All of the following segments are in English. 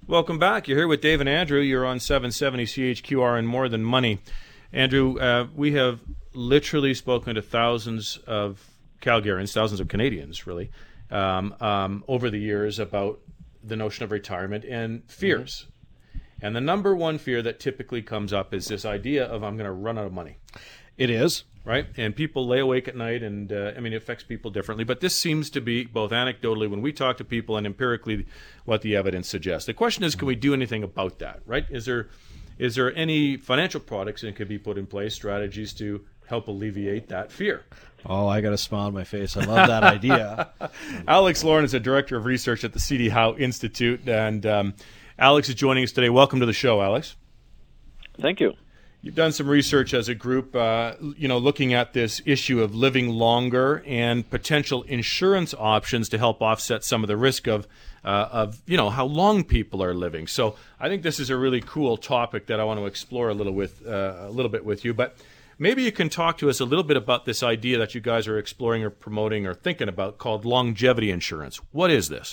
Welcome back. You're here with Dave and Andrew. You're on 770 CHQR and More Than Money. Andrew, we have literally spoken to thousands of Calgarians, thousands of Canadians, really, over the years about the notion of retirement and fears. And the number one fear that typically comes up is this idea of I'm going to run out of money. It is. Right? And people lay awake at night, and it affects people differently. But this seems to be both anecdotally when we talk to people and empirically what the evidence suggests. The question is, can we do anything about that? Right? Is there any financial products that could be put in place, strategies to help alleviate that fear? Oh, I got a smile on my face. I love that idea. Alex Lauren is a director of research at the C.D. Howe Institute, and Alex is joining us today. Welcome to the show, Alex. Thank you. You've done some research as a group, looking at this issue of living longer and potential insurance options to help offset some of the risk of how long people are living. So I think this is a really cool topic that I want to explore a little bit with you. But maybe you can talk to us a little bit about this idea that you guys are exploring or promoting or thinking about called longevity insurance. What is this?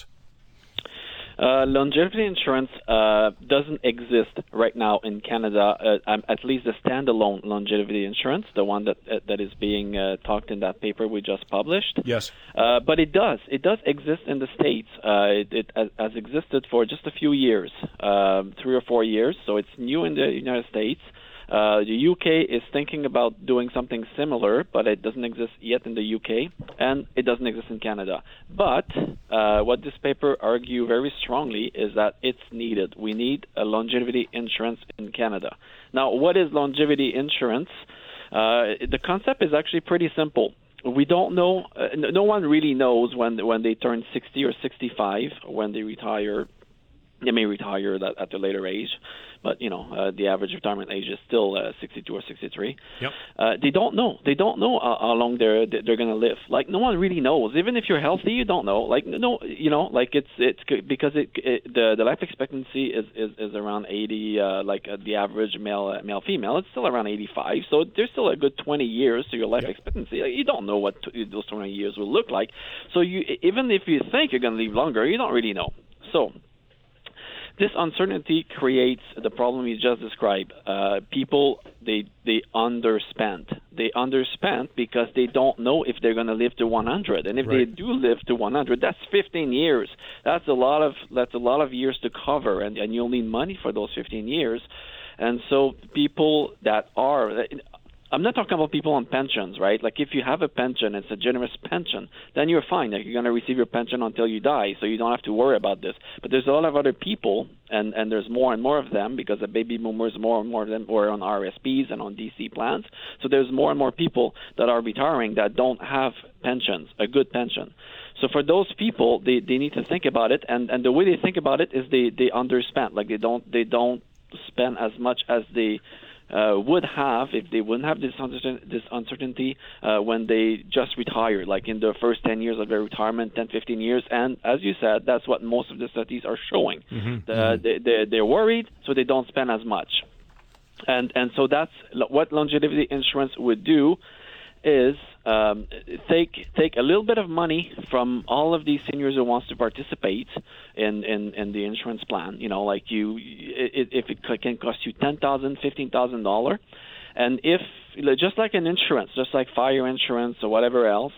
Longevity insurance doesn't exist right now in Canada, at least the standalone longevity insurance, the one that is being talked in that paper we just published. Yes. But it does exist in the States. It has existed for just a few years, 3 or 4 years, so it's new in the United States. The UK is thinking about doing something similar, but it doesn't exist yet in the UK, and it doesn't exist in Canada. But what this paper argues very strongly is that it's needed. We need a longevity insurance in Canada. Now, what is longevity insurance? The concept is actually pretty simple. We don't know. No one really knows when they turn 60 or 65, when they retire. They may retire at a later age, but the average retirement age is still 62 or 63. Yep. They don't know. They don't know how long they're going to live. Like, no one really knows. Even if you're healthy, you don't know. Like, no, it's because the life expectancy is around 80. The average male female, it's still around 85. So there's still a good 20 years to your life expectancy. Like, you don't know what those 20 years will look like. So even if you think you're going to live longer, you don't really know. So this uncertainty creates the problem you just described. People, they underspend. They underspend because they don't know if they're going to live to 100. And if they do live to 100, that's 15 years. That's a lot of years to cover, and you'll need money for those 15 years. And so people that are... I'm not talking about people on pensions, right? Like, if you have a pension, it's a generous pension, then you're fine. Like, you're going to receive your pension until you die, so you don't have to worry about this. But there's a lot of other people, and there's more and more of them because the baby boomers, more and more of them were on RSPs and on DC plans. So there's more and more people that are retiring that don't have pensions, a good pension. So for those people, they need to think about it, and the way they think about it is they underspend. Like, they don't spend as much as they would have if they wouldn't have this uncertainty when they just retire, like in the first 10 years of their retirement, 10, 15 years. And as you said, that's what most of the studies are showing. They're worried, so they don't spend as much. And so that's what longevity insurance would do is take a little bit of money from all of these seniors who wants to participate in the insurance plan. If it can cost you $10,000, $15,000, and if just like an insurance, just like fire insurance or whatever else,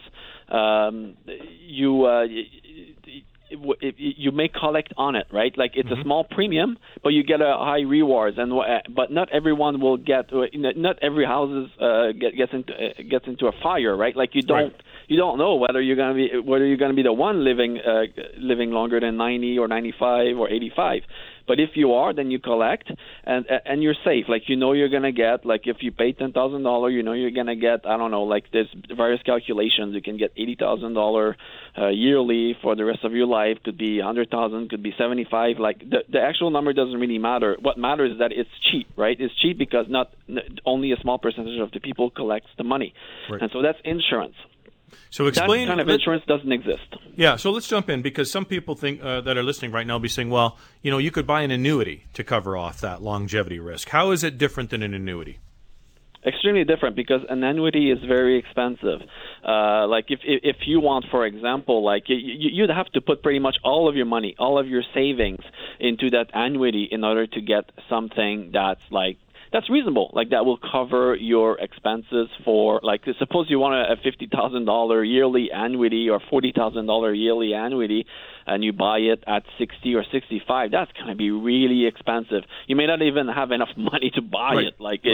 you may collect on it, right? Like, it's a small premium, but you get a high rewards, but not everyone will get. Not every house gets into a fire, right? Like, you don't know whether you're gonna be the one living longer than 90 or 95 or 85. But if you are, then you collect, and you're safe. Like, you're going to get, like, if you pay $10,000, you're going to get, I don't know, like, there's various calculations. You can get $80,000 yearly for the rest of your life. Could be $100,000, could be $75,000. Like, the actual number doesn't really matter. What matters is that it's cheap, right? It's cheap because not only a small percentage of the people collects the money. Right. And so that's insurance. So explain, that kind of insurance doesn't exist. Yeah, so let's jump in, because some people think that are listening right now will be saying, well, you could buy an annuity to cover off that longevity risk. How is it different than an annuity? Extremely different because an annuity is very expensive. Like if you want, for example, like you'd have to put pretty much all of your money, all of your savings into that annuity in order to get something that's reasonable, like that will cover your expenses for, like, suppose you want a $50,000 yearly annuity or $40,000 yearly annuity, and you buy it at 60 or 65. That's going to be really expensive. You may not even have enough money to buy Right. it. Like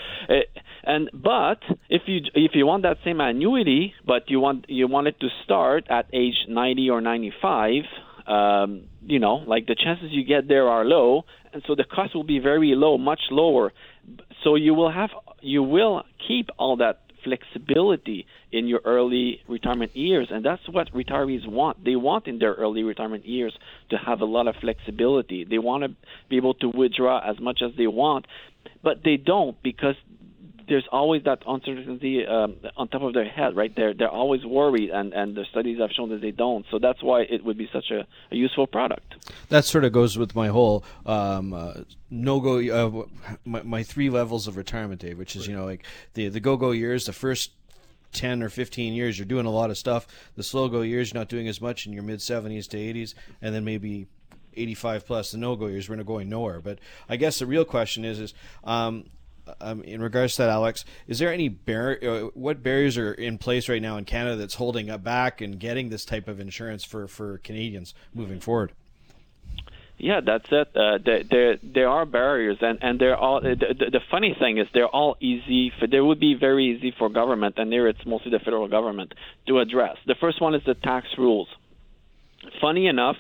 but if you want that same annuity, but you want it to start at age 90 or 95. Like the chances you get there are low, and so the cost will be very low, much lower. So you will keep all that flexibility in your early retirement years, and that's what retirees want. They want in their early retirement years to have a lot of flexibility. They want to be able to withdraw as much as they want, but they don't because there's always that uncertainty on top of their head, right? They're always worried, and the studies have shown that they don't. So that's why it would be such a useful product. That sort of goes with my whole no-go, my 3 levels of retirement, Dave, which is, like the go-go years, the first 10 or 15 years, you're doing a lot of stuff. The slow-go years, you're not doing as much in your mid-70s to 80s, and then maybe 85 plus, the no-go years, we're not going nowhere. But I guess the real question is in regards to that, Alex, is there any what barriers are in place right now in Canada that's holding up back and getting this type of insurance for Canadians moving forward? Yeah, that's it. There are barriers, and they're all. The funny thing is, they're all easy. They would be very easy for government, and there it's mostly the federal government to address. The first one is the tax rules. Funny enough,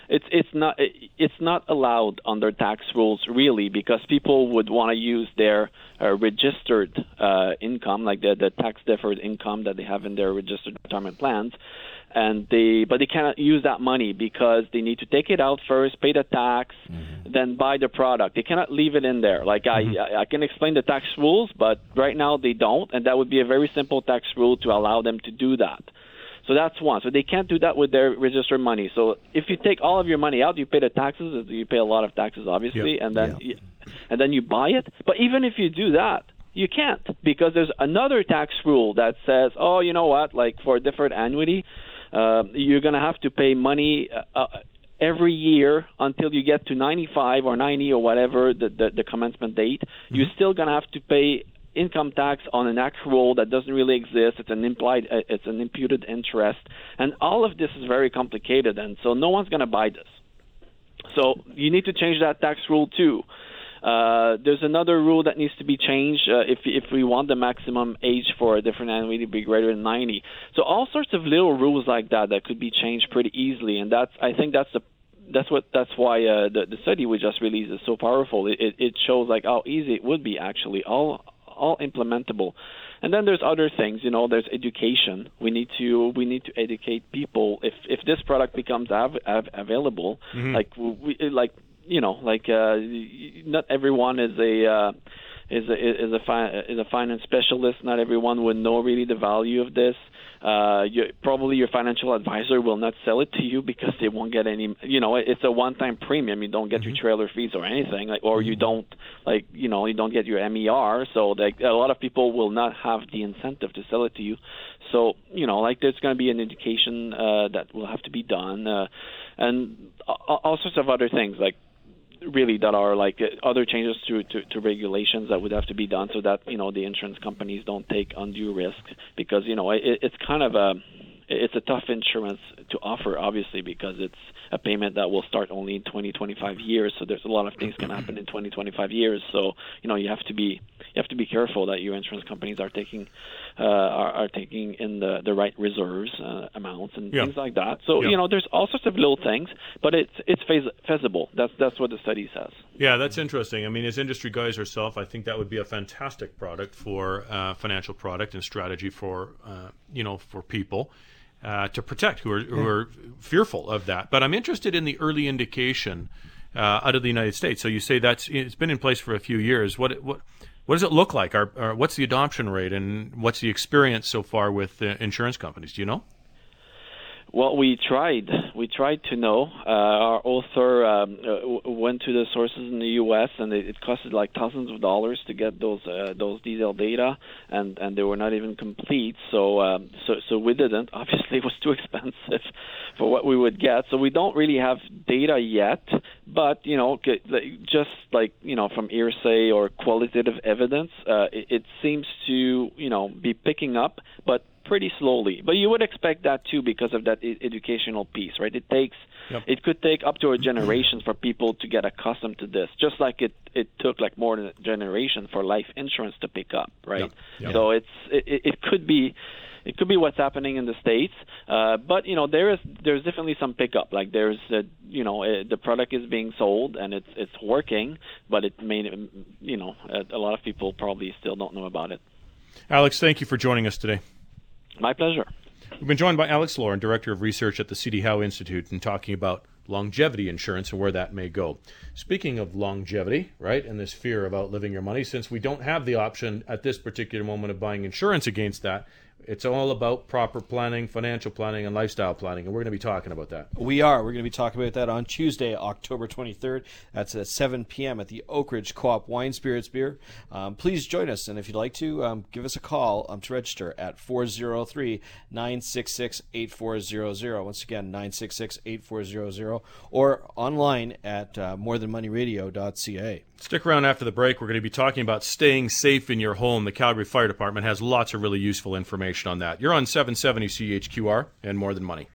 it's not allowed under tax rules really, because people would want to use their registered income, like the tax deferred income that they have in their registered retirement plans, but they cannot use that money because they need to take it out first, pay the tax, then buy the product. They cannot leave it in there. Like I can explain the tax rules, but right now they don't, and that would be a very simple tax rule to allow them to do that. So that's one. So they can't do that with their registered money. So if you take all of your money out, you pay the taxes. You pay a lot of taxes, obviously, and then you buy it. But even if you do that, you can't, because there's another tax rule that says, oh, you know what? Like for a deferred annuity, you're going to have to pay money every year until you get to 95 or 90 or whatever the commencement date. You're still going to have to pay income tax on an accrual that doesn't really exist. It's an imputed interest, and all of this is very complicated, and so no one's going to buy this. So you need to change that tax rule too. There's another rule that needs to be changed if we want the maximum age for a different annuity to be greater than 90. So all sorts of little rules like that could be changed pretty easily, and that's why the study we just released is so powerful. It shows like how easy it would be actually, all implementable. And then there's other things, there's education. We need to educate people if this product becomes available. Not everyone is a finance specialist. Not everyone would know really the value of this. Probably your financial advisor will not sell it to you because they won't get any. It's a one-time premium. You don't get your trailer fees or anything, or you don't you don't get your MER. So a lot of people will not have the incentive to sell it to you. So there's going to be an education that will have to be done, and all sorts of other things really that are other changes to regulations that would have to be done so that the insurance companies don't take undue risk, because it's kind of it's a tough insurance to offer, obviously, because it's a payment that will start only in 20-25 years. So there's a lot of things can happen in 20-25 years. So you have to be careful that your insurance companies are taking in the right reserves amounts and things like that. So there's all sorts of little things, but it's feasible. That's what the study says. Yeah, that's interesting. I mean, as industry guys ourselves, I think that would be a fantastic product for financial product and strategy for for people. To protect who are fearful of that. But I'm interested in the early indication out of the United States. So you say it's been in place for a few years. What does it look like? What's the adoption rate, and what's the experience so far with insurance companies? Do you know? Well, we tried. We tried to know. Our author went to the sources in the U.S. and it costed like thousands of dollars to get those detailed data, and they were not even complete. So we didn't. Obviously, it was too expensive for what we would get. So we don't really have data yet. But just like from hearsay or qualitative evidence, it seems to be picking up, but pretty slowly. But you would expect that too because of that educational piece, right? It could take up to a generation for people to get accustomed to this, just like it took like more than a generation for life insurance to pick up, right? Yep. So it could be what's happening in the States, but there's definitely some pickup. Like there's the product is being sold and it's working, but it may a lot of people probably still don't know about it. Alex, thank you for joining us today. My pleasure. We've been joined by Alex Lauren, Director of Research at the C.D. Howe Institute, and talking about longevity insurance and where that may go. Speaking of longevity, right, and this fear of outliving your money, since we don't have the option at this particular moment of buying insurance against that, it's all about proper planning, financial planning, and lifestyle planning, and we're going to be talking about that. We are. We're going to be talking about that on Tuesday, October 23rd. That's at 7 p.m. at the Oak Ridge Co-op Wine Spirits Beer. Please join us, and if you'd like to, give us a call to register at 403-966-8400. Once again, 966-8400, or online at morethanmoneyradio.ca. Stick around after the break. We're going to be talking about staying safe in your home. The Calgary Fire Department has lots of really useful information on that. You're on 770 CHQR and More Than Money.